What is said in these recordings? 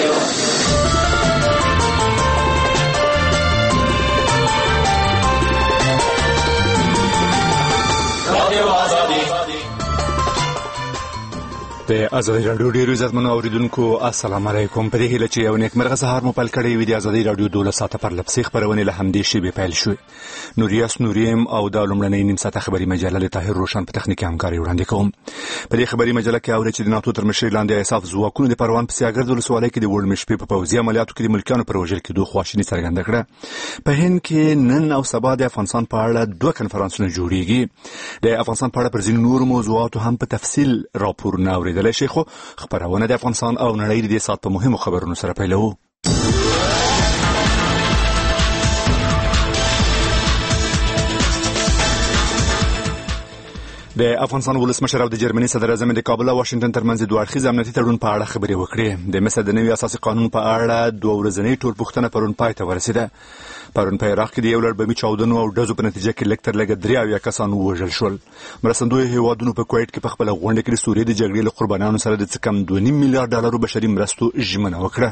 د ازادي راډیو ډیرو عزتمنو اوریدونکو السلام علیکم. په دې هیله چې یو نیکمرغه سهار مو پیل کړی وي. د ازادي راډیو 12 ساعته پر لپسې خبرونه له همدې شی به پیل شوې. نوریاس نوریم او د لومړنۍ نیم ساعته خبري مجله له طاهر روشن په تخنیکي همکاري وړاندې کوم. په دې خبري مجله کې اوري چې د ناتو تر مشرۍ لاندې اساف ځواکونو د پروان په سیاګرد ولسوالۍ کې د وړمشپې په پوځي عملیاتو کې د ملکیانو پر وژل کېدو خواشیني څرګنده کړه. په هند کې نن او سبا د افغانستان په اړه دوه کنفرانسونه جوړیږي. د افغانستان په اړه پر ځینو نورو موضوعاتو هم په تفصیل راپورونه اوریدل شي. خو خبرونه د افغانستان او نړۍ د سات په مهمو خبرونو سره پیلوو. د افغانستان ولسمشر او د جرمني صدر اعظم د کابل او واشنگټن ترمنځ دوه اړخیز امنیتي تړون په اړه خبرې وکړې. د مصر د نوي اساسي قانون په اړه دوه ورځنۍ ټولپوښتنه پرون پای ته ورسېده. پرون په عراق کې د یو لړ بمي چاودنو او ډزو په نتیجه کې لږ تر لږه 83 کسان ووژل شول. مرستندوی هیوادونو په کویت کې په خپل غونډه کې د سوریې د جګړې له قربانیانو سره د څه کم 2.5 میلیارډ ډالرو بشري مرستو ژمنه وکړه.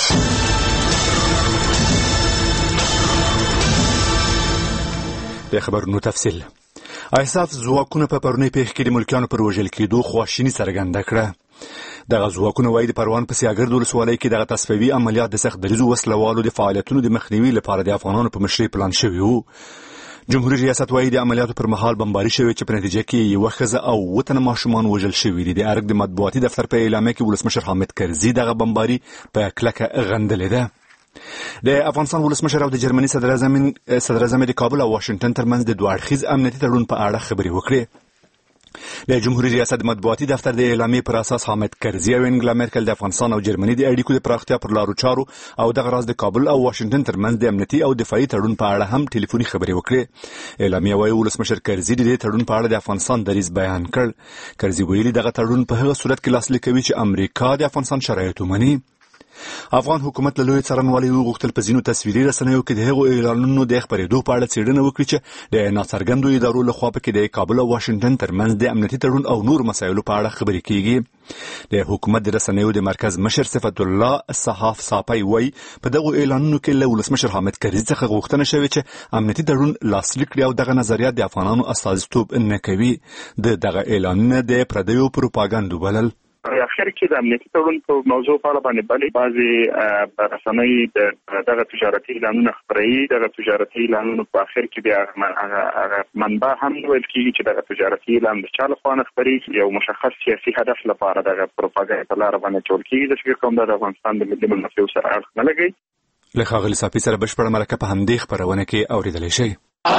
د خبرونو تفصیل. اساف ځواکونه په پرونی پیښه کې د ملکیانو پر وژل کېدو خواشیني څرګنده کړه. دغه ځواکونه وايي د پروان په سیاګرد ولسوالۍ کې دغه تصفیوي عملیات د سخت دریځو وسلوالو د فعالیتونو د مخنیوي لپاره د افغانانو په مشرۍ پلان شوی وو. جمهوریت ریاست وايي د عملیاتو پر مهال بمباري شوی چې په نتیجه کې یو ښځه او وطن ماشومان وژل شوي دي. د ارګ د مطبوعاتي دفتر په اعلامیه کې ولسمشر حامد کرزي دغه بمباري په کلکه غندلې ده. د افغانستان ولسمشر او د جرمني صدر اعظم د کابل او واشنگټن ترمنځ د دوه اړخیز امنیتي تړون په اړه خبرې وکړې. د جمهوریت ریاست مطبوعاتي دفتر د اعلامیې پر اساس حامد کرزي او انګلا مرکل د افغانستان او جرمني د اړیکو د پراختیا پر لارو چارو او دغه راز د کابل او واشنگټن ترمنځ د امنیتي او دفاعي تړون په اړه هم ټلیفوني خبرې وکړې. اعلامیه وايي ولسمشر کرزي د دې تړون په اړه د افغانستان دریځ بیان کړ. کرزي ویلي دغه تړون په هغه صورت کې لاسلیک کوي چې امریکا د افغانستان شرایط ومني. افغان حکومت له لوی څارنوالۍ وغوښتل په ځینو تصویري رسنیو کې د هغو اعلانونو د خبرېدو په اړه څېړنه وکړي چې د ناڅرګندو ادارو لخوا پکې د کابل او واشنګټن ترمنځ د امنیتي تړون او نور مسایلو په اړه خبرې کیږي. د حکومت د رسنیو د مرکز مشر صفت الله صحاف صاپي وایي په دغو اعلانونو کې له ولسمشر حامد کرزي څخه غوښتنه شوې چې امنیتي تړون لاسلیک کړي او دغه نظریات د افغانانو استازیتوب نه کوي. دغه اعلانونه د پردیو پروپاګاندا بلل. اخر کې د امنیتي تړون په موضوع په اړه باندې بعضي رسنۍ دغه تجارتي اعلانونه خپروي. دغه تجارتي اعلانونه په اخر کې بیا هغه منبع هم ویل کېږي چې دغه تجارتي اعلان د چا لخوا نه خپرېږي. یو مشخص سیاسي هدف لپاره دغه پروپاګاندا په لاره باندې جوړ کېږي. د فکر کوم د افغانستان د ملي منافعو سره اړخ نه لګي. له ښاغلي صافي سره بشپړه مرکه په همدې خبرونه کې اورېدلی شئ.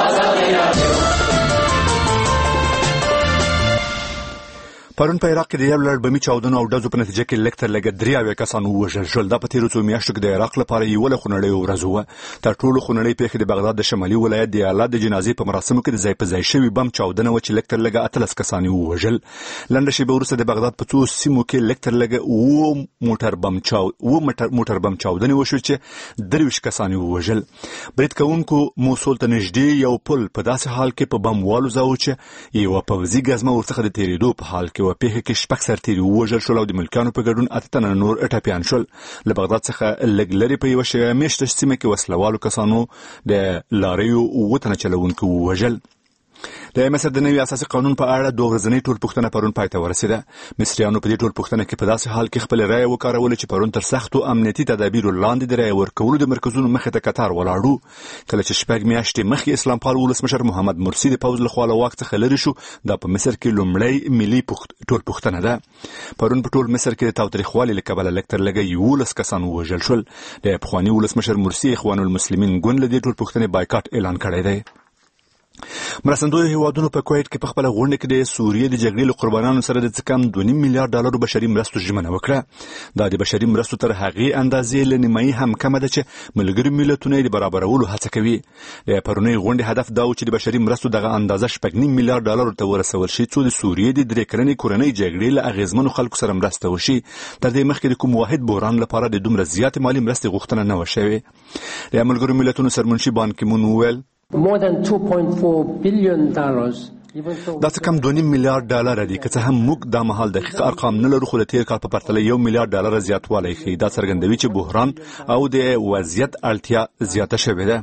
پرون په عراق کې د یو لړ بمي چاودنو او ډزو په نتیجه کې لږ تر لږه 83 کسان ووژل شول. دا په تیرو څو میاشتو کې د عراق لپاره یو له خونړیو ورځو وه. تر ټولو خونړۍ پیښې د بغداد د شمالي ولایت د اعلی د جنازې په مراسمو کې د ځای په ځای شوي بم چاودنه وه چې لږ تر لږه 13 کسان ووژل. لنډه شیبه وروسته د بغداد په څو سیمو کې لږ تر لږه 9 موټر بم چاودنې وشوې چې 23 کسان ووژل. برید کوونکو موصل ته نږدې یو پل په داسې حال کې په بم والوځاوه چې یوه پوځي ګزمه ورڅخه د تېرېدو په حال کې په پیښه کې 6 سرتیري ووژل شول او د ملکیانو په ګډون 8 تنه نور ټپیان شول. له بغداد څخه لږ لرې په یوه شیعه میشته سیمه کې وسلوالو کسانو د لاریو 7 تنه چلوونکي ووژل. د مصر د نوي اساسي قانون په اړه دوه ورځنۍ ټولپوښتنه پرون پای ته ورسېده. مصریانو په دې ټولپوښتنه کې په داسې حال کې خپل رایه وکارولې چې پرون تر سختو امنیتي تدابیرو لاندې د رایه ورکولو د مرکزونو مخې ته کتار ولاړو. کله چې 6 میاشتې مخکې اسلام پال ولسمشر محمد مرسي د پوځ لخوا له واک څخه لرې شو. دا په مصر کې لومړی ملي ټولپوښتنه ده. پرون په ټول مصر کې د تاوتریخوالي له کبله لږ تر لږه 11 کسان ووژل شول. د پخواني ولسمشر مرسي اخوان المسلمین ګوند له دې ټولپوښتنې بایکاټ اعلان کړی دی. مرستندوی هیوادونو په کویت کې په خپل غونډه کې د سوریې د جګړې له قربانیانو سره د څه کم 2.5 میلیارډ ډالرو بشري مرستو ژمنه وکړه. دا د بشري مرستو تر هغې اندازې له نیمایي هم کمه ده چې ملګري ملتونه یې د برابرولو هڅه کوي. د پرونۍ غونډې هدف دا و چې د بشري مرستو دغه اندازه 6.5 میلیارډ ډالرو ته ورسول شي څو د سوریې د 3 کلنې کورنۍ جګړې له اغیزمنو خلکو سره مرسته وشي. تر دې مخکې د کوم واحد بحران لپاره د دومره زیاتې مالي مرستې غوښتنه نه وه شوې. د ملګرو ملتونو سرمنشي بان کی مون وویل More than $2.4 billion دا څه کم 2.5 میلیارډ ډالر دي که څه هم موږ دا مهال دقیق ارقام نه لرو خو د تیر کال په پرتله 1 میلیارډ ډالر زیاتوالی ښیي دا څرګندوي چې بحران او د وضعیت اړتیا زیاته شوې ده.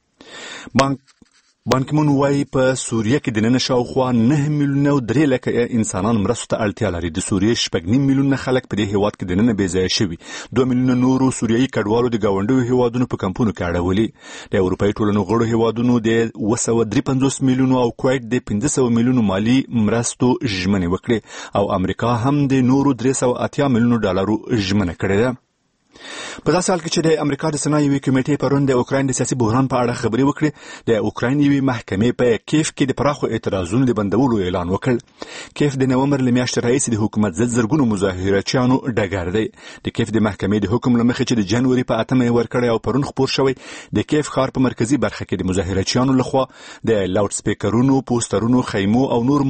بان کی مون وايي په سوریه کې د نن شاوخوا 9 میلیونه 3 لکه انسانان مرستو ته اړتیا لري. د سوریې 8 میلیونه خلک په دې هیواد کې د نن بې ځایه شوي. 2 میلیونه نورو سوریایي کډوالو د ګاونډیو هیوادونو په کمپونو کې اړولي. د اروپایي ټولنو غړو هیوادونو د 253 میلیونو او کویت د 500 میلیونو مالی مرستو ژمنې وکړې او امریکا هم د نورو 380 میلیونو ډالرو ژمنه کړې ده. په داسې حال کې چې د امریکا د سنا یوې کمیټې پرون د اوکراین د سیاسي بحران په اړه خبرې وکړې. د اوکراین یوې محکمې په کیف کې د پراخو اعتراضونو د بندولو اعلان وکړ. کیف د نومبر له میاشتې راهیسې د حکومت ضد زرګونو مظاهرچیانو ډګر دی. د کیف د محکمې د حکم له مخې چې د جنوري په 8 یې ورکړی او پرون خپور شوی د کیف ښار په مرکزي برخه کې د مظاهرچیانو لخوا د لاوډ سپیکرونو، پوسټرونو، خیمو او نور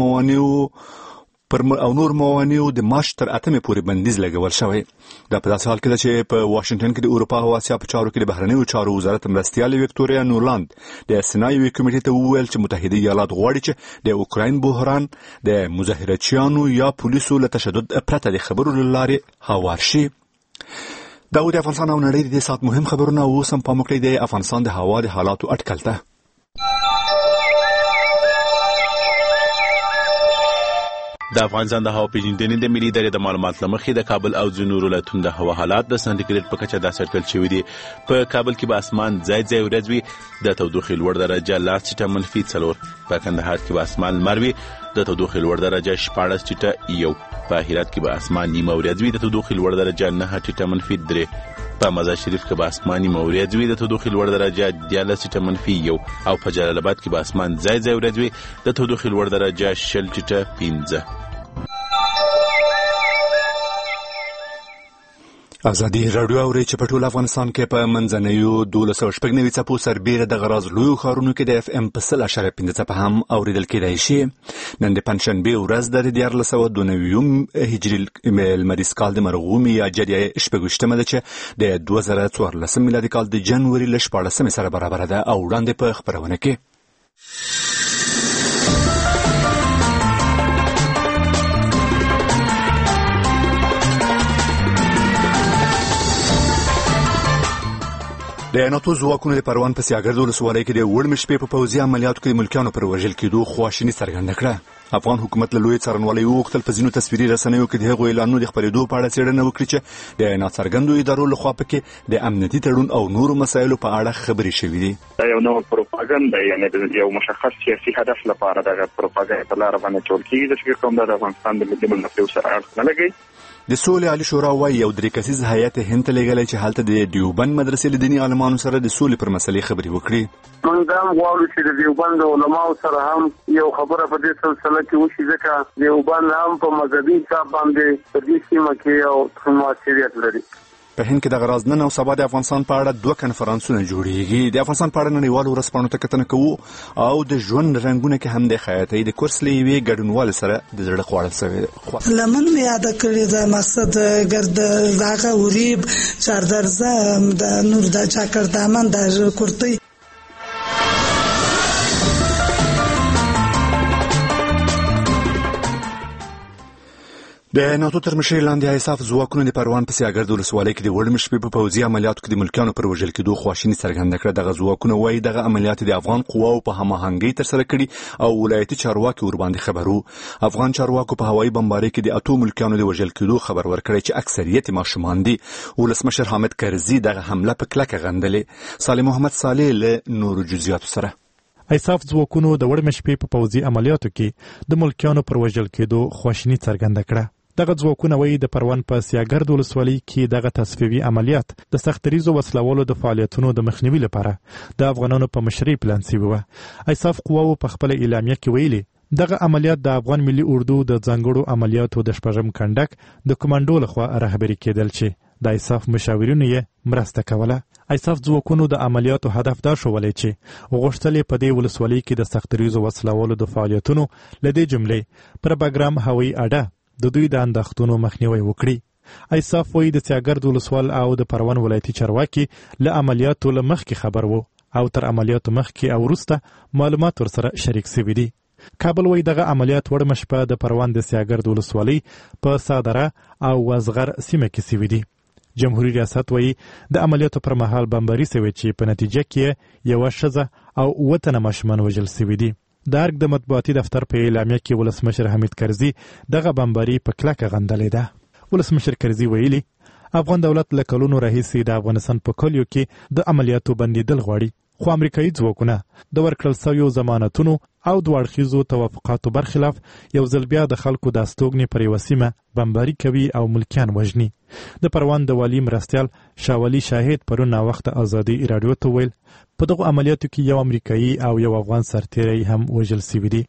موانعو د مارچ تر 8 پورې بندیز لګول شوی. دا په داسې حال کې ده چې په واشنگټن کې د اروپا او اسیا په چارو کې د بهرنیو چارو وزارت مرستیال وکټوریا نورلاند د سنا یوې کمیټې ته وویل چې متحده ایالات غواړي چې د اوکراین بحران د مظاهرچیانو یا پولیسو له تشدد پرته د خبرو له لارې هوار شي. دا د افغانستان او نړۍ د سات مهم خبرونه اوس هم پام وکړئ د افغانستان د هوا د حالاتو اټکل ته. د افغانستان د هوا پیژندنې د ملي ادارې د معلومات له مخې د کابل او ځینو ولایتونو د هوا حالات د سانتیګریډ په کچه داسې اټکل شوي دي. په کابل کې به اسمان ځای ځای ورځ وي، د تودوخې لوړ درجه 10.4، په کندهار کې به اسمان لمر وي، د تودوخې لوړ درجه 14.1، په هرات کې به اسمان نیمه ورځ وي، د تودوخې لوړ درجه 9.3، په مزار شریف کې به اسمان نیمه ورځ وي، د تودوخې لوړ درجه 14.1، او په جلال آباد کې به اسمان ځای ځای ورځ وي، د تودوخې لوړ درجه 0.5. ازادي راډیو اوري چې په ټول افغانستان کې په منځنیو 1290 څپو سربېره د غراز لویو ښارونو کې د اف ام په 0.5 څپه هم اوریدل کېدای شي. نن د پنځشنبې ورځ د 1492 هجري لمریز کال د مرغومي یا جدي 28 ده چې د 2014 میلادي کال د جنوري ل 14 سره برابر ده او وړاندې په خبرونه کې د ناتو ځواکونو د پروان په سیاګرد ولسوالۍ کې د وړمې شپې په پوځي عملیاتو کې د ملکیانو پر وژل کېدو خواشیني څرګنده کړه. افغان حکومت له لوی څارنوالۍ وغوښتل په ځینو تصویري رسنیو کې د هغو اعلانونو د خپرېدو په اړه څېړنه وکړي چې د ناڅرګندو ادارو لخوا پکې د امنیتي تړون او نورو مسایلو په اړه خبرې شوې دي. دا یو نوع پروپاګاندا یعنی یو مشخص سیاسي هدف لپاره د پروپاګاندا په لار باندې جوړ کیږي چې کوم د افغانستان د ملي منافعو سره اړخ نه لګي. د سولې عالی شورا وايي یو 3 کسیز هیئت هند ته لېږلی چې هلته د دیوبند مدرسې له دیني عالمانو سره د سولې پر مسلې خبرې وکړي. موږ هم غواړو چې د دیوبند علماو سره هم یو خبره په دې سلسله کې وشي ځکه دیوبند هم په مذهبي حساب باندې په دې سیمه کې یو موثریت لري. په هند کې د غراز نن او سبا د افغانستان په اړه 2 کنفرانسونه جوړیږي. د افغانستان په اړه نړیوالو ورځپاڼو ته کتنه کوو او د ژوند رنګونه کې هم د خیاطۍ د کورس لوي ګډونوال سره د زړه خوړل شوی. لمن مې یاد کړی د مقصد ګرد زاغه وریب چاردرزه د نور د چاکردامن د کورتي. د ناتو تر مشرۍ لاندې ایساف ځواکونو د پروان په سیاګرد ولسوالۍ کې د وړمې شپې په پوځي عملیاتو کې د ملکیانو پر وژل کېدو خواشیني څرګنده کړه. دغه ځواکونه وایي دغه عملیات د افغان قواو په هماهنګۍ ترسره کړي او ولایتي چارواکي ورباندې خبرو. افغان چارواکو په هوایي بمبارۍ کې د 8 ملکیانو د وژل کېدو خبر ورکړی چې اکثریت ماشومان دي. ولسمشر حامد کرزي دغه حمله په کلکه غندلې. صالح محمد صالح له نورو جزئیاتو سره. ایساف ځواکونو د وړمې شپې په پوځي عملیاتو کې د ملکیانو پر وژل کېدو خواشیني څرګنده کړه. دغه ځواکونه وایي د پروان په سیاګرد ولسوالۍ کې دغه تصفیوي عملیات د سختریزو وسلوالو د فعالیتونو د مخنیوي لپاره د افغانانو په مشرۍ پلان شوی و. ایساف قواو په خپل اعلامیه کې ویلي دغه عملیات د افغان ملي اردو د ځانګړو عملیاتو د شپږم کندک د کمانډو لخوا رهبري کېدل چې د ایساف مشاورینو یې مرسته کوله. ایساف ځواکونو د عملیاتو هدف دا شولی چې غوښتل په دې ولسوالۍ کې د سختریزو وسلوالو د فعالیتونو لدې جملې پروګرام هوایي اډه د دوی د اندښتونو مخنیوي وکړي. ایساف وایي د سیاګرد ولسوال او د پروان ولایتي چارواکي له عملیاتو له مخکې خبر وو او تر عملیاتو مخکې او وروسته معلومات ورسره شریک شوي دي. کابل وایي دغه عملیات وړمه شپه د پروان د سیاګرد ولسوالۍ په صادره او وزغر سیمه کې سوي دي. جمهوریت ریاست وایي د عملیاتو پر مهال بمباري سوي چې په نتیجه کې یوه ښځه او 7 تنه ماشومان وژل سوي دي. د ارګ د مطبوعاتي دفتر په اعلامیه کې ولسمشر حمید کرزي دغه بمباري په کلکه غندلې ده. ولسمشر کرزي ویلي افغان دولت له کلونو راهیسې د افغانستان په کلیو کې د عملیاتو بندیدل غواړي، خو امریکایي ځواکونه د ورکړل شویو ضمانتونو او د اړخیزو توافقاتو برخلاف یو ځل بیا د خلکو د استوګنې پر یوه سیمه بمباري کوي او ملکیان وژني. د پروان د والي مرستیال شاولي شاهد پرون ناوخته ازادي راډیو ته ویل په دغو عملیاتو کې یو امریکایي او یو افغان سرتیری هم وژل سوي دي.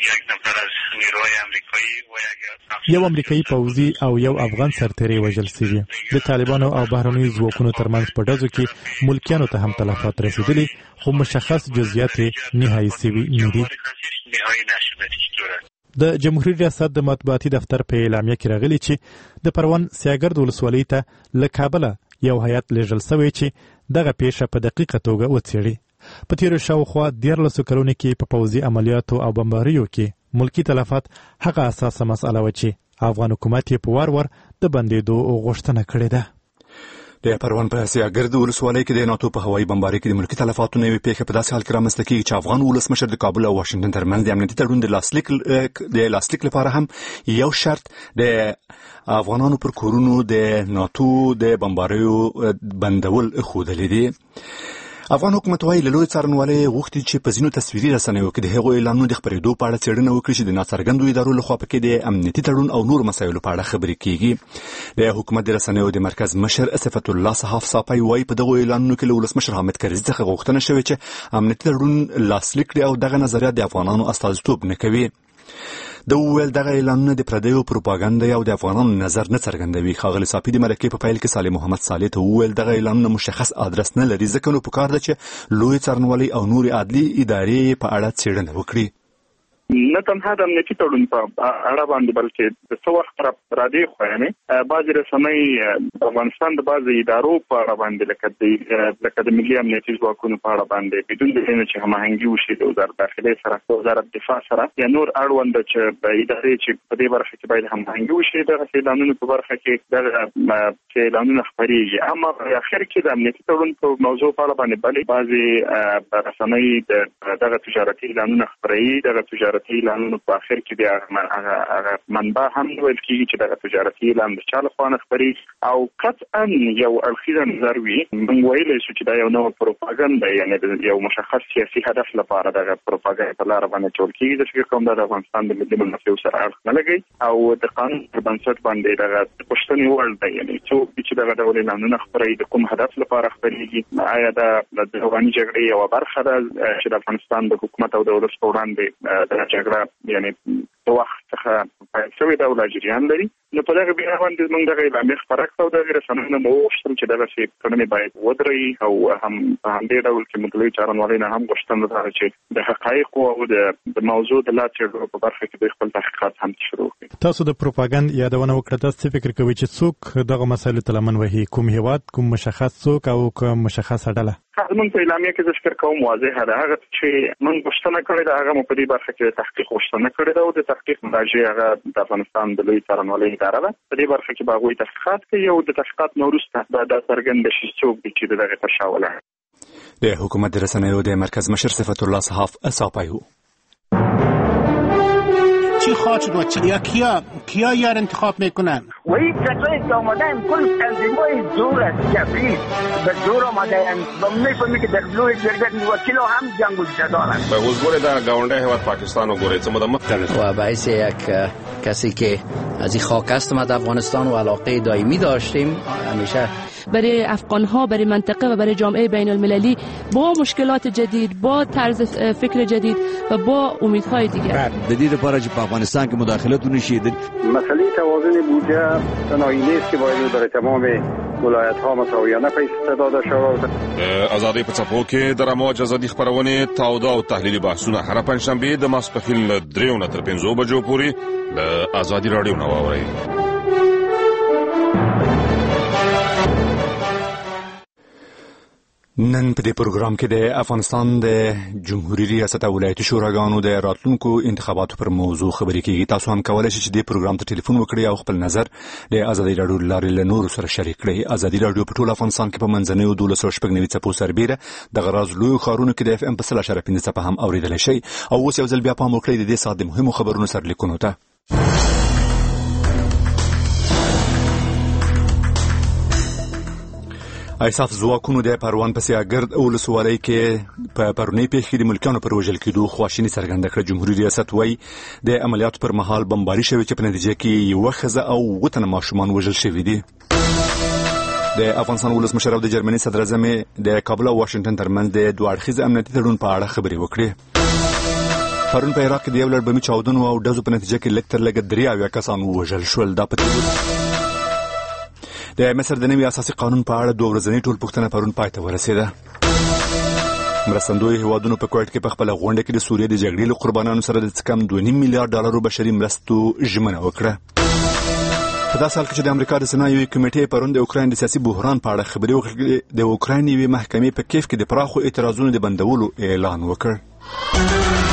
یو امریکایي پوځي او یو افغان سرتیری وژل سوي. د طالبانو او بهرنیو ځواکونو ترمنځ په ډزو کې ملکیانو ته هم تلفات رسیدلي، خو مشخص جزئیات نهایي سوي نه دي. د جمهوریت ریاست د مطبوعاتي دفتر په اعلامیه کې راغلي چې د پروان سیاګرد ولسوالۍ ته له کابله یو هیات لیږل سوی چې دغه پیښه په دقیقه توګه وڅېړي. په تیرو شاوخوا 14 کلونو کې په پوځي عملیاتو او بمباریو کې ملکی تلفات هغه اساسه مسأله و چې افغان حکومت یې په وار د بندېدو غوښتنه کړې ده. د پروان په سیاګرد ولسوالۍ کې د ناتو په هوایي بمبارۍ کې د ملکی تلفاتو نوې پیښه په داسې حال کې رامنځته کېږي چې افغان ولسمشر د کابل او واشنګټن ترمنځ د امنیتي تړون د لاسلیک لپاره هم یو شرط د افغانانو پر کورونو د ناتو د بمباریو بندول ښودلې دي. افغان حکومت وايي له لوی څارنوالۍ غوښتي چې په ځینو تصویري رسنیو کې د هغو اعلانونو د خپرېدو په اړه څېړنه وکړي چې د ناڅرګندو ادارو لخوا پکې د امنیتي تړون او نور مسایلو په اړه خبرې کیږي. د حکومت د رسنیو د مرکز مشر صفت الله صحاف صاپی وايي په دغو اعلانونو کې له ولسمشر حامد کرزي څخه غوښتنه شوې چې امنیتي تړون لاسلیک کړي او دغه نظریات د افغانانو استازیتوب نه کوي. د وویل دغه اعلانونه د پردیو پروپاګاندا او د افغانانو نظر نه څرګندوي. ښاغلي صاپي د مرکې په پیل کې صالح محمد صالح ته وویل دغه اعلانونه مشخص ادرس نه لري، ځکه نو پکار ده چې لوی څارنوالۍ او نور عدلي ادارې په اړه څېړنه وکړي. نه تنها د امنیتي تړون په اړه باندې بلکې د څو وخت را دې خوانې بعضې رسنۍ د افغانستان د بعضې ادارو په اړه باندې لکه د ملي امنیتي ځواکونو په اړه باندې بدون د دې نه چې هماهنګي وشي د وزارت داخلي سره، وزارت دفاع سره یا نور اړوند چې ادارې چې په دې برخه کې باید هماهنګي وشي دغه اعلانونو په برخه کې دغه اعلانونه خپرېږي. اما په اخر کې د امنیتي تړون په موضوع په اړه باندې بلې بعضې رسنۍ دغه تجارتي اعلانونه خپروي. دغه تجارتي اعلانونو په اخر کې بیا منبع هم ویل کېږي چې دغه تجارتي اعلان د چا لخوا نه خپرېږي او قطعا یو اړخیزه نظر وي. موږ ویلی شو چې دا یو نوع پروپاګنډا یعنې یو مشخص سیاسي هدف لپاره دغه پروپاګنډا په لاره باندې جوړ کېږي. زه فکر کوم دا د افغانستان د ملي منافعو سره اړخ نه لګوي او د قانون پر بنسټ باندې دغه پوښتنې وړ دی، یعنې څوک چې دغه ډول اعلانونه خپروي د کوم هدف لپاره خپرېږي، آیا دا د افغاني جګړې یوه برخه ده چې د افغانستان د حکومت او د ولس په وړاندې د جګړه یعنی په وخت څخه پیل شوې ده او لا جریان لري. نو په دغه بنا باندې موږ دغه اعلامیه خپره کړه او دغه رسنیو نه وغوښتل چې دغسې کړنې باید ودرېږي او هم په همدې ډول کې موږ لوی څارنوالۍ نه هم غوښتنه ده چې د حقایقو او د موضوع د لا څېړلو په برخه کې دوی خپل تحقیقات هم شروع کړي. تاسو د پروپاګند یادونه وکړه، تاسو څه فکر کوئ چې څوک دغه مسایلو ته لمن وهي؟ کوم هیواد، کوم مشخص څوک او کوم مشخصه ډله؟ موږ په اعلامیه کې زه فکر کوم واضحه ده. هغه چې موږ غوښتنه کړې ده هغه مو په دې برخه کې تحقیق غوښتنه کړې ده او د تحقیق مراجع هغه د افغانستان د لوی څارنوالۍ اداره ده. په دې برخه کې به هغوی تحقیقات کوي او د تحقیقات نه وروسته به دا څرګنده شي څوک دی چې د دغې تر شا ولاړ. د حکومت د رسنیو د مرکز مشر صفت الله صحاف صاپی و. چی خواهد شد و کیا یار انتخاب میکنن؟ و این کسایی که آمدن کل تنظیمای زور از جبری به زور آمدن و میفهمی که در لوی جرگت وکیل هم جنگ و جدارن. به حضور در گاونده هواد پاکستان و گوریت مدام و باعث یک کسی که از این خاک است ما در افغانستان و علاقه دائمی داشتیم همیشه برای افغان‌ها، برای منطقه و برای جامعه بین المللی با مشکلات جدید، با طرز فکر جدید و با امیدهای دیگر. جدید لپاره چې په افغانستان کې مداخلت ونشي. مسئله توازن بودجه تنهایی نیست که باید برای تمام ولایت‌ها مساویانه پیش داده شود. آزادی په څپو کې د رموج ازادي خپرونې تاوده او تحلیلي بحثونه هر پنځشنبه د ماسپښین له 3 نه تر 5 بجو پورې د آزادي راډیو نه واورئ. نن په دې پروګرام کې د افغانستان د جمهوریت ریاست او ولایتي شوراګانو د راتلونکو انتخاباتو پر موضوع خبرې کیږي. تاسو هم کولای شئ چې د پروګرام ته ټلیفون وکړئ او خپل نظر د ازادي راډیو لارې له نورو سره شریک کړئ. ازادي راډیو په ټول افغانستان کې په منځنیو 1290 څپو سربیره د غراز لوی ښارونو کې د اف ام په 0.5 څپه هم اوریدل شي. او اوس یو ځل بیا پام وکړئ د دې ساعت د مهمو خبرونو سرلیکونو ته. ایساف ځواکونو د پروان په سیاګرد ولسوالۍ کې په پرونی پیښه کې د ملکیانو پر وژل کېدو خواشیني څرګنده کړه. جمهوریت ریاست وايي د عملیاتو پر مهال بمباري شوې چې په نتیجه کې یو ښځه او وطن ماشومان وژل شوي دي. د افغانستان ولسمشر او د جرمني صدر اعظم د کابل او واشنگټن ترمنځ د دوه اړخیز امنیتي تړون په اړه خبرې وکړې. پرون په عراق کې د یو لړ بمي چاودنو او ډزو په نتیجه کې لږ تر لږه 83 کسان وژل شول. دا په د مصر د نوي اساسي قانون په اړه دوه ورځنۍ ټولپوښتنه پرون پای ته ورسېده. مرستندوی هیوادونو په کویټ کې په خپله غونډه کې د سوریې د جګړې له قربانانو سره د کم 2.5 میلیارډ ډالرو بشري مرستو ژمنه وکړه. په داسې حال کې چې د امریکا د سنا یوې کمیټې پرون د اوکراین د سیاسي بحران په اړه خبرې وکړې، د اوکراین یوې محکمې په کیف کې د پراخو اعتراضونو د بندولو اعلان وکړ.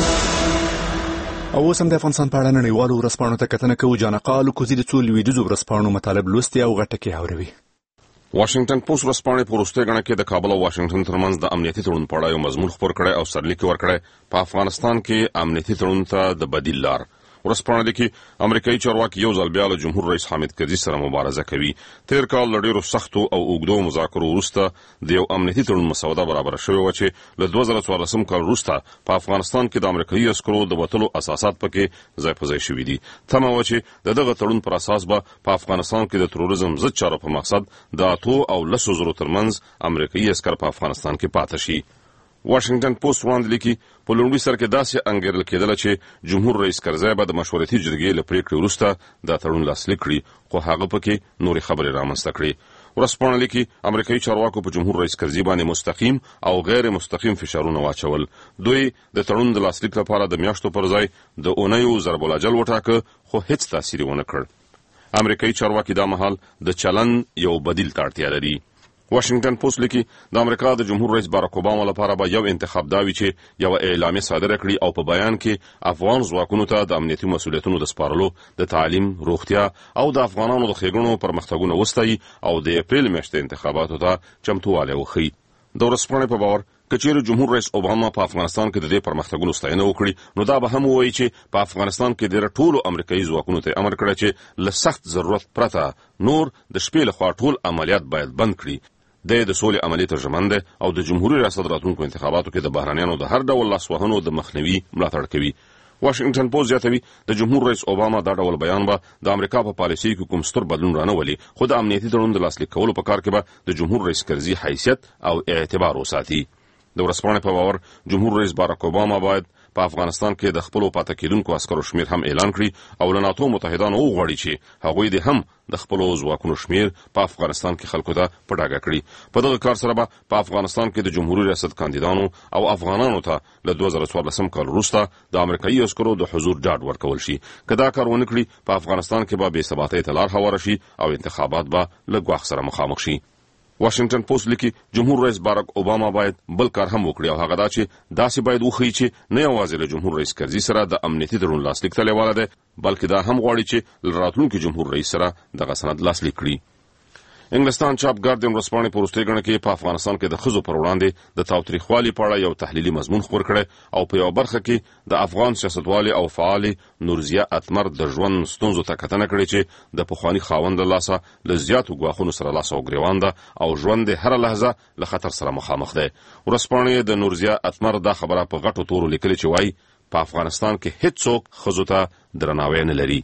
او اوس هم د افغانستان په اړه نړیوالو ورځپاڼو ته کتنه کوو. جانقالو کوزي د څو لویدیځو ورځپاڼو مطالب لوستي او غټه کې اوروي. واشنگټن پوسټ ورځپاڼې په وروستۍ غڼه کې د کابل او واشنگټن ترمنځ د امنیتي تړون په اړه یو مضمون خپور کړی او سرلیک ورکړی په افغانستان کې امنیتي تړون ته د بدیل لار. ورځپاڼه لیکي امریکایي چارواکي یو ځل بیا له جمهور رئیس حامد کرزي سره مبارزه کوي. تیر کال له ډیرو سختو او اوږدو مذاکرو وروسته د یو امنیتي تړون مسوده برابره شوې وه چې له 2014 کال وروسته په افغانستان کې د امریکایي عسکرو د وتلو اساسات پکې ځای په ځای شوي دي. تمه وه چې د دغه تړون پر اساس به په افغانستان کې د تروریزم ضد چارو په مقصد د 8 او 10 زرو ترمنځ امریکایي عسکر په افغانستان کې پاتې شي. واشنگټن پوسټ وړاندې لیکي په لومړي سر کې داسې انګیرل کېدله چې جمهور رئیس کرزی به د مشورتي جرګې له پریکړې وروسته دا تړون لاسلیک کړي، خو هغه پکې نورې خبرې رامنځته کړې. ورځپاڼه لیکي امریکایي چارواکو په جمهور رئیس کرزي باندې مستقیم او غیر مستقیم فشارونه واچول. دوی د تړون د لاسلیک لپاره د میاشتو پر ځای د اونیو ضرب الاجل وټاکه، خو هیڅ تاثیر ونه کړ. امریکایي چارواکي دا مهال د چلن یو بدیل ته اړتیا لري. واشنگټن پوسټ لیکي د امریکا د جمهور رئیس باراک اوباما لپاره به یو انتخاب دا وي چې یو اعلامیه صادره کړي او په بیان کې افغان ځواکونو ته د امنیتي مسؤلیتونو د سپارلو، د تعلیم، روغتیا او د افغانانو د ښېګڼو پرمختګونه وستایي او د اپریل میاشتې انتخاباتو ته چمتووالی وښیي. د ورځپاڼې په باور که چیرې جمهور رئیس اوباما په افغانستان کې د دې پرمختګونو ستاینه وکړي، نو دا به هم ووایي چې په افغانستان کې ډېر ټولو امریکایي ځواکونو ته امر کړی چې له سخت ضرورت پرته نور د شپې لخوا ټول عملیات باید بند کړي. د سولې عملي ترجمان دی او د جمهوریت ریاست راتلونکو انتخاباتو کې د بهرنیانو د هر ډول لاسوهنو د مخنیوي ملاتړ کوي. واشنگټن پوسټ زیاتوي د جمهور رئیس اوباما دا ډول بیان به د امریکا په پالیسۍ کې کوم ستر بدلون رانهولي، خو د امنیتي تړون د لاسلیک کولو په کار کې به د جمهور رئیس کرزي حیثیت او اعتبار وساتي. د ورځپاڼې په باور جمهور رئیس باراک اوباما باید په افغانستان کې د خپلو پاتې کېدونکو عسکرو شمیر هم اعلان کړي او له ناتو متحدانو وغواړي چې هغوی د هم د خپلو ځواکونو شمیر په افغانستان کې خلکو ته په ډاګه کړي. په دغه کار سره به په افغانستان کې د جمهوریت ریاست کاندیدانو او افغانانو ته له 2014 کال وروسته د امریکایي عسکرو د حضور ډاډ ورکول شي. که دا کار ونه کړي، په افغانستان کې به بې ثباتۍ ته لار هواره شي او انتخابات به له ګواښ سره مخامخ شي. واشنگټن پوسټ لیکي جمهور رئیس باراک اوباما باید بل کار هم وکړي او هغه دا چې داسې باید وښیي چې نه یوازې له جمهور رئیس کرزي سره د امنیتي تړون لاسلیک ته لیواله دی، بلکې دا هم غواړي چې له راتلونکي جمهور رئیس سره دغه سند لاسلیک کړي. انګلستان چاپ ګارډین ورځپاڼې په وروستۍ غڼه کې په افغانستان کې د ښځو پر وړاندې د تاوتریخوالي په اړه یو تحلیلي مضمون خپور کړی او په یوه برخه کې د افغان سیاستوالې او فعالې نورزیه اتمر د ژوند ستونزو ته کتنه کړې چې د پخواني خاوند له لاسه له زیاتو ګواښونو سره لاس او ګریوان ده او ژوند یې هره لحظه له خطر سره مخامخ دی. ورځپاڼې د نورزیه اتمر دا خبره په غټو تورو لیکلې چې وایي په افغانستان کې هیڅوک ښځو ته درناوی نه لري.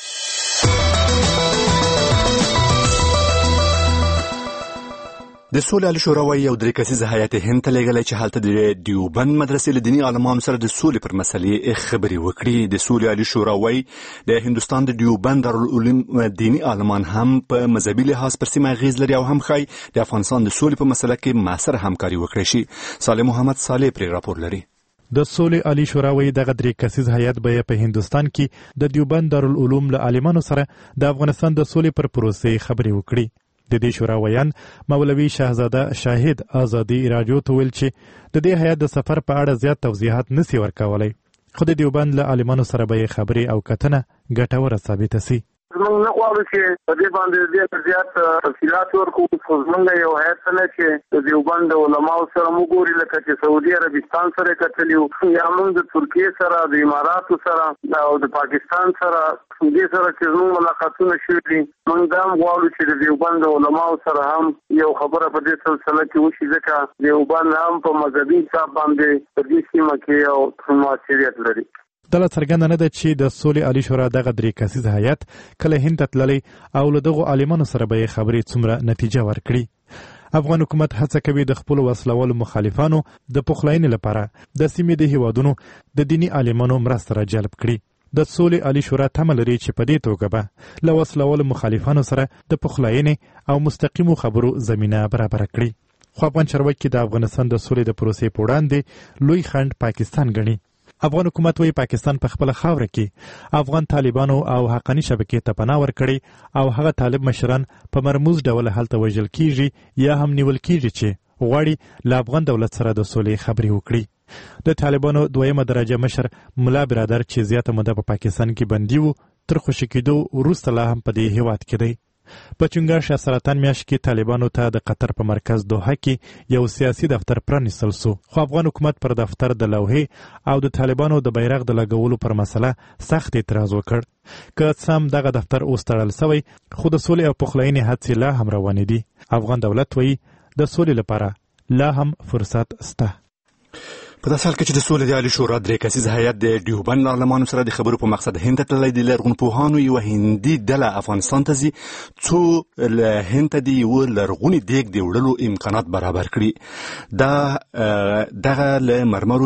د سولې عالي شورا وايي یو 3 کسیز هیئت هند ته لېږلی چې هلته د دیوبند مدرسې له دیني عالمانو سره د سولې پر مسلې خبرې وکړي. د سولې عالي شورا وايي د هندوستان د دیوبند دارالعلوم دیني عالمان هم په مذهبي لحاظ پر سیمه اغیز لري او هم ښایي د افغانستان د سولې په مسله کې مؤثره همکاري وکړي شي. صالح محمد صالح پرې راپور لري. د سولې عالي شورا وايي دغه 3 کسیز هیئت به په هندوستان کې د دیوبند دارالعلوم له عالمانو سره د افغانستان د سولې پر پروسې خبرې وکړي. د دې شورا ویان مولوي شهزاده شاهد آزادي راډیو ته ویل چې د دې هیئت د سفر په اړه زیات توضیحات نسی ورکولای، خو د دیوبند له عالمانو سره به خبرې او کتنه ګټوره ثابته سي. موږ نه غواړو چې په دې باندې ډېر زیات تفصیلات ورکړو، خو موږ یو هیئت نه چې د دیوبند علماو سره موږ ګوري، لکه چې سعودي عربستان سره کتلی یو، یا موږ د ترکیې سره، د اماراتو سره او د پاکستان سره دې سره چې زموږ ملاقاتونه شوي دي. موږ دا هم غواړو چې د دیوبند علماو سره هم یو خبره په دې سلسله کې وشي، ځکه دیوبند هم په مذهبي حساب باندې په دې سیمه کې یو موثریت لري. دله څرګنده نه ده چې د سولې عالی شورا دغه 3 کسیز هیئت کله هند ته تللی او له دغو عالمانو سره به خبرې څومره نتیجه ورکړي. افغان حکومت هڅه کوي د خپل وسلوالو مخالفانو د پخلاینې لپاره د سیمې د هیوادونو د دینی عالمانو مرسته را جلب کړي. د سولې عالی شورا تمه لري چې په دې توګه به له وسلوالو مخالفانو سره د پخلاینې او مستقیمو خبرو زمینه برابر کړي. خو افغان چارواکي د افغانستان د سولې د پروسې په وړاندې لوی خنډ پاکستان ګڼي. افغان حکومت وی پاکستان په خپل خاوره کې افغان طالبانو او حقانی شبکې ته پناه ورکړي او هغه طالب مشران په مرموز ډول هلته وژل کیږي یا هم نیول کیږي چې غواړي له افغان دولت سره د سولې خبرې وکړي. د طالبانو دویمه درجه مشر ملا برادر چې زیاته موده په پاکستان کې بندي وو، تر خوشي کېدو وروسته لا هم په دې هیواد کې دی. په چنګاښ سرطان میاشت کې طالبانو ته د قطر په مرکز دوحه کې یو سیاسي دفتر پرانیستل سو، خو افغان حکومت پر دفتر د لوحې او د طالبانو د بیرغ د لګولو پر مسله سخت اعتراض وکړ. که سم دغه دفتر اوس تړل سوی، خو د سولې او پخلاینې هڅې لا هم روانې دي. افغان دولت وایي د سولې لپاره لا هم فرصت شته. په داسې حال کې چې د سولې د عالی شورا 3 کسیز هیئت د دیوبند عالمانو سره د خبرو په مقصد هند ته تللی دی، لرغونپوهانو یوه هندي ډله افغانستان ته ځي څو له هند ته د یوه لرغوني دیګ د وړلو امکانات برابر کړي. دغه له مرمرو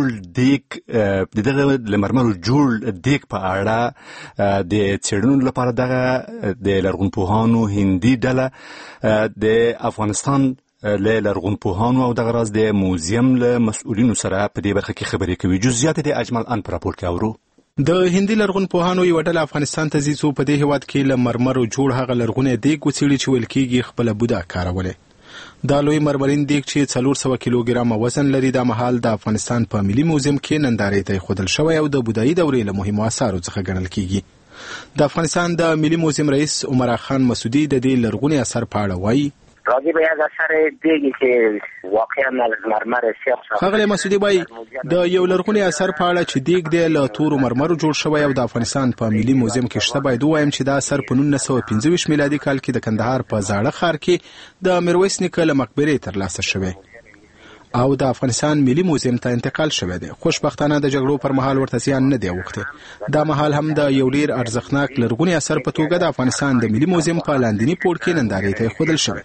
جوړ دیګ په اړه د څېړنو لپاره دغه د لرغونپوهانو هندي ډله د افغانستان له لرغونپوهانو او دغه راز د موزیم له مسؤلینو سره په دې برخه کې خبرې کوي. جزئیات د اجمل ان په راپور کې اورو. د هندي لرغونپوهانو یوه ډله افغانستان ته ځي څو په دې هیواد کې له مرمرو جوړ هغه لرغونی دیګ وڅېړي چې ویل کېږي خپله بوده کارولې. دا لوی مرمرین دیګ چې 400 کیلوګرامه وزن لري، دا مهال د افغانستان په ملي موزیم کې نندارې ته ایښودل شوی او د بودایي دورې له مهمو اثارو څخه ګڼل کېږي. د افغانستان د ملي موزیم رئیس عمر خان مسعودي د دې لرغوني اثر په اړه وایي. راځي به از اثر دیگی که واقعا از مرمر سیاه ساخته. خغلی مسعودي وایي د یو لرغوني اثر په اړه چې دیګ دی له تورو مرمرو جوړ شوی او د افغانستان په ملي موزیم کې شته، باید ووایم چې دا اثر په 1925 میلادي کال کې د کندهار په زاړه ښار کې د میرویس نیکه له مقبرې ترلاسه شوی او د افغانستان ملي موزیم ته انتقال شوی دی. خوشبختانه د جګړو پر مهال ورته زیان نه دی اوښتی. دا مهال هم د یو ډیر ارزښتناک لرغوني اثر په توګه د افغانستان د ملي موزیم په لاندینی پوړ کې نندارې ته ایښودل شوی.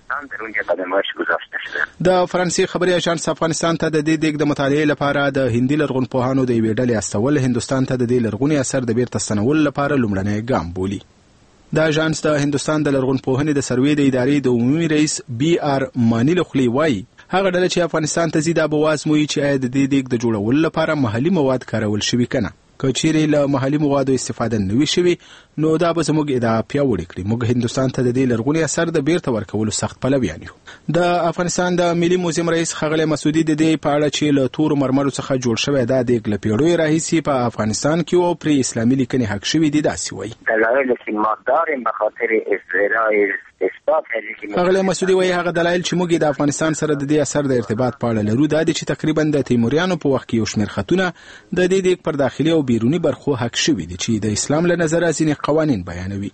د فرانسې خبري اژانس افغانستان ته د دې دیګ د مطالعې لپاره د هندي لرغونپوهانو د یوې ډلې استول هندوستان ته د دې لرغوني اثر د بیرته ستنولو لپاره لومړنی ګام بولي. د اژانس د هندوستان د لرغونپوهنې د سروې د ادارې د عمومي رئیس بي آر مانی لخلی وایي هغه ډله چې افغانستان ته ځي دا به وازموي چې آیا د دې دیګ د جوړولو لپاره محلي مواد کارول شوي که نه. که چیرې له محلي موادو استفاده نه وي شوي، نو دا به زموږ ادعا پیاوړې کړي. موږ هندوستان ته د دې لرغوني اثر د بیرته ورکولو سخت پلویان یو. د افغانستان د ملي موزیم رئیس ښاغلی مسعودي د دې په اړه چې له تورو مرمرو څخه جوړ شوی دا دیګ له پیړیو راهیسې په افغانستان کې او پرې اسلامي لیکنې حق شوي دي، داسې وایي. دلایل که ما داریم به خاطر استعراء ښاغلی مسعودي وایي هغه دلایل چې موږ د افغانستان سره د دې اثر د ارتباط په اړه لرو دا دي چې تقریبا د تیموریانو په وخت کې یو شمېر خطونه د دې دیګ پر داخلي او بیروني برخو حق شوي دي چې د اسلام له نظره ځینې قوانین بیانوي.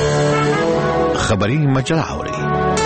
خبري مجله اوري.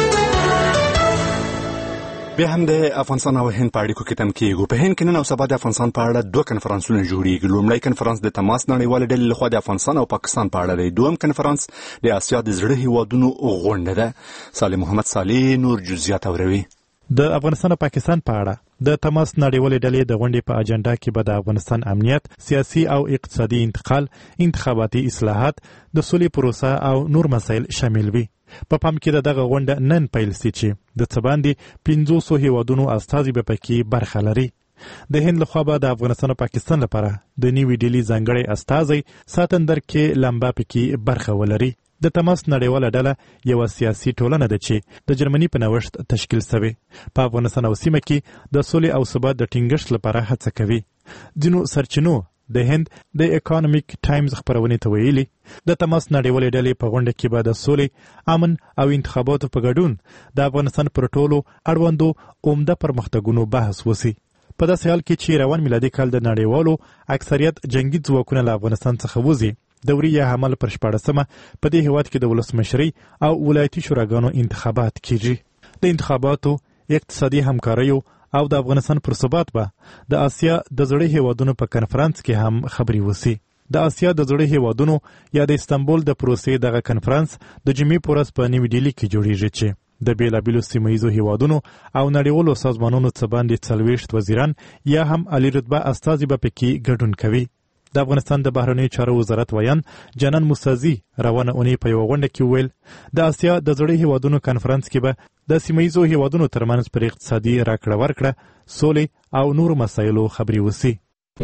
بیا هم د افغانستان او هند په اړیکو کې تم کېږو. په هند کې نن او سبا د افغانستان په اړه 2 کنفرانسونه جوړیږي. لومړی کنفرانس د تماس نړیوالې ډلې لخوا د افغانستان او پاکستان په اړه دی. دویم کنفرانس د آسیا د زړه هیوادونو غونډه ده. صالح محمد صالح نور جزئیات اوروي. د افغانستان او پاکستان په اړه د تماس نړیوالې ډلې د غونډې په اجنډا کې به د افغانستان امنیت، سیاسي او اقتصادي انتقال، انتخاباتي اصلاحات، د سولې پروسه او نور مسایل شامل وي. په پام کې دغه غونډه نن پیل سي چې د څه باندې 500 هیوادونو استازي به پکې برخه لري. د هند لخوا به د افغانستان او پاکستان لپاره د نیوي ډیلي ځانګړی استازی ساتندر کې لمبا پکې برخه ولري. د تماس نړیواله ډله یو سیاسي ټولنه ده چې د جرمني په نوښت تشکیل شوې. په افغانستان او سیمه کې د سولې او ثبات د ټینګښت لپاره هڅه کوي. ځینو سرچینو د هند د اکانومیک ټایمز خبرونې ته ویلي د تماس نړیوالې ډلې په غونډه کې به د سولې، امن او انتخاباتو په ګډون د افغانستان پر ټولو اړوندو عمده پرمختګونو بحث وشي. په داسې حال کې چې روان میلادي کال د نړیوالو اکثریت جنگي ځواکونه له افغانستان څخه وځي، دوري یا حمل پر 14مه په دې هیواد کې د ولسمشرۍ او ولایتي شوراګانو انتخابات کیږي. د انتخاباتو، اقتصادي همکاریو او د افغانستان پر ثبات به د آسیا د زړې هیوادونو په کنفرانس کې هم خبرې وشي. د آسیا د زړې هیوادونو یا د استانبول د پروسې دغه کنفرانس د جمعې په ورځ په نیو ډیلي کې جوړیږي چې د بیلابیلو سیمهییزو هیوادونو او نړیوالو سازمانونو څخه باندې 40 وزیران یا هم عالی رتبه استازي به پکې ګډون کوي. د افغانستان د بهرنیو چارو وزارت ویان جنان موسازي روانه اونۍ په یوه غونډه کې ویل د آسیا د زړې هیوادونو کنفرانس کې به د سیمهییزو هیوادونو ترمنځ پر اقتصادي راکړه ورکړه، سولې او نورو مسایلو خبرې وشي.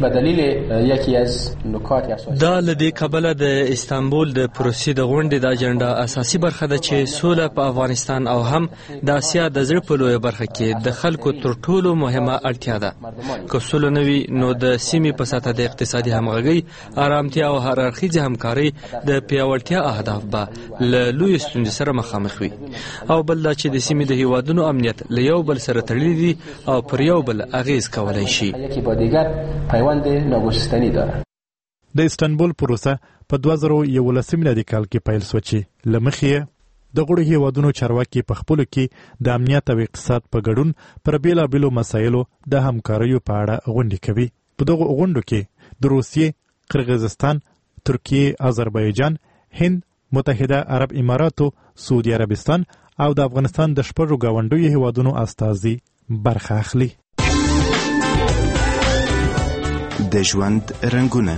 دا لدې کبله د استانبول د پروسې د غونډې د اجنډا اساسي برخه ده چې سوله په افغانستان او هم د آسیا د زړه په لویه برخه کې د خلکو تر ټولو مهمه اړتیا ده. که سوله نه وي نو د سیمې په سطح د اقتصادي همغږۍ، آرامتیا او هر اړخیزې همکارۍ د پیاوړتیا اهداف به له لویې ستونزې سره مخامخ وي. او بل دا چې د سیمې د هیوادونو امنیت له یو بل سره تړلي دي او پر یو بل اغیز کولی شي. د استانبول پروسه په 2011 میلادي کال کې پیل شوه چې له مخې د غړو هیوادونو چارواکي په خپلو کې د امنیت او اقتصاد په ګډون پر بیلابیلو مسایلو د همکاریو په اړه غونډې کوي. په دغو غونډو کې د روسیې، قرغیزستان، ترکیې، آذربایجان، هند، متحده عرب اماراتو، سعودي عربستان او د افغانستان د 6 ګاونډیو هیوادونو استازي برخه اخلي. د ژوند رنګونه.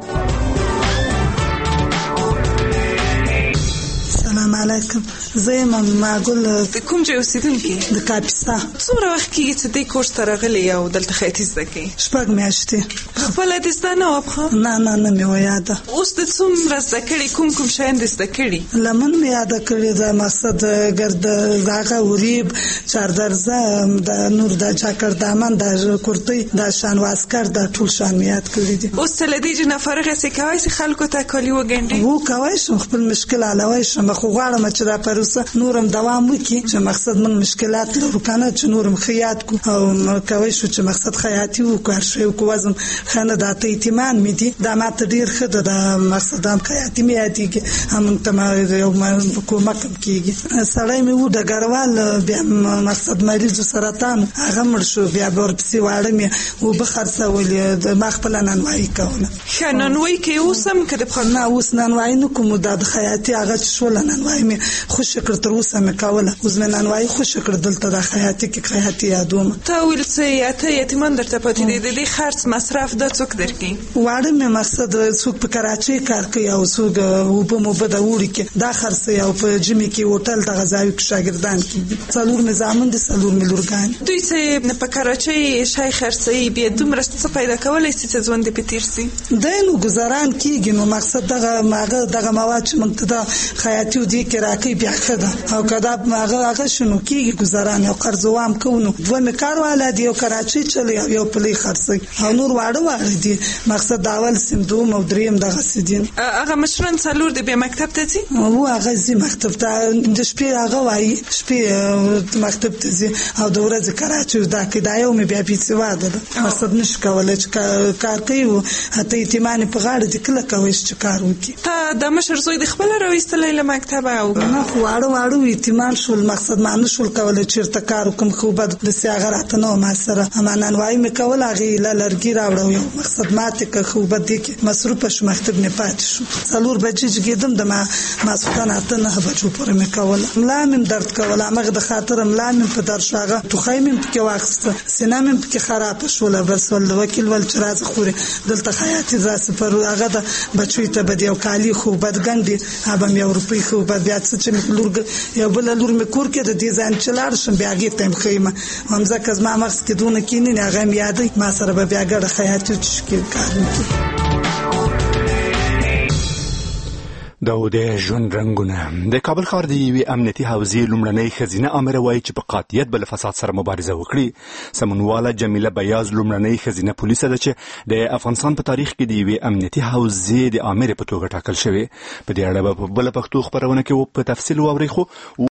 سلام علیکم. زه یم معقول. د کوم ځای اوسیدونکي؟ د کاپیسا. څومره وخت کېږي چې دې کورس ته راغلې او دلته خیاطي زده کوې؟ 6 میاشتې. خپله دې زده نه وه؟ نه مې ویاده. اوس د څومره زده کړي؟ کوم شیان دې زده کړي؟ لمن مې یاده کړې ده، مقصد ګرد هغه وریب، چاردرزه، د نور د جاکر دامن، د کورتۍ، د شانواسکر، د ټول شان مې یاد کړي دي. اوس ته له دې چې نه فارغه سې کولی سې خلکو ته کالي وګنډې؟ هو کولی شم، خپل مشکل حلولی شم. خو غواړم چې دا پروسه نورم دوام وکړي چې مقصد من مشکلات لرو کنه چې نورم خیاط کو او کوي شو چې مقصد خیاطي وکړ شو کو وزم خنه د اعتماد مې دي دا ماته ډیر خده د مقصد هم خیاطي مې یادېږي هم ته یو کومک کېږي. سړی مې و د ګروال بیا مقصد مریض سرطان هغه مړ شو، بیا ورپسې واړه مې و بخرڅولې د ما خپل نانوایي کوله. ښه نانوایي کې اوس هم که د نه اوس نانوایي نه کوم، د خیاطي هغه شول نانوایي مې خوش کړ تر اوسه مې کوله. اوس مې نانوایي خوش کړ دلته د خیاطي کې خیاطي یادوم. ته ویل څه یتیمان درته پاتې دي، د دې خرڅ مصرف دا څوک درکړي؟ واړه مې مقصد څوک په کراچۍ کار کوي او څوک اوبه موبه د وړي کې دا خرڅ او په جمعې کې هوټل د غذاوي کې شاګردان کېږي. څلور مې زامن دي، څلور مې لورګان. دوی چې په کراچۍ شای خرڅوي بیا دومره څه پیدا کولی شي چې ژوند دې پې تېر شي؟ دی نو ګزاران کېږي. نو مقصد دغه مواد چې موږ ته د خیاطي دې کې راکوي بیا ښه ده، او که دا هغه شنو کېږي ګزاران او قرض وام کوو. نو دوه مې کارواله دي، یو کراچۍ چلی او یو پلی خرڅوي او نور واړه دي. مقصد د اول سیم دوم او دریم دغسې دي. هغه مشران څلور دي بیا مکتب ته ځي؟ هو هغه ځي مکتب ته، د شپې هغه وایي شپې مکتب ته ځي او د ورځې کراچۍ زده کوي. دا یو مې بیا بېسواده ده، مقصد نشي کولی چې کار کوي و حتی اعتماد یې په غاړه دي، کله کوی چې کار وکړي. ته د مشر زوی د خپله راویستلی له مکتبه؟ او نه خو واړه اعتماد شول، مقصد ما نه شول کولی چېرته کار وکړم. خو بد داسې هغه راته نه وه ما سره. اما نانوایي مې کول، هغې له لرګي راوړه یو مقصد ماتې کړه. خو بد دې کې مصروفه شو، مکتب مې پاتې شو. 4 بجې جګېدم، د ماسخوتن 8-9 بجو پورې مې کوله. ملا مې درد کوله، همغه د خاطره ملا مې په درد شو. هغه ټوخی مې پکې واخیسته، سینه مې پکې خرابه شوله. بس ول وکیل ول چې راځه خورې دلته خیاطي داسې پر هغه د بچوی ته به یو کالي خو بد ګنډي هغه مې یو روپۍ خو بد بیا څه چې مې یو بله لور مې کور کې د دې ځای چې لاړ شم بیا هغې ته یې ښیم. همځکه زما مغز کې دونه کیني نه هغه مې یادوي، ما سره به بیا ګډه خیاطي چې کار وکړي. د ژوند رنګونه د کابل ښار د یوې امنیتي حوزې لومړنۍ ښځینه امره وایي چې په قاطعیت به له فساد سره مبارزه وکړي. سمونواله جمیله بیاز لومړنۍ ښځینه پولیسه ده چې د افغانستان په تاریخ کې د یوې امنیتي حوزې د امرې په توګه ټاکل شوې. په دې اړه به په بله پښتو خپرونه کې په تفصیل واورئ، خو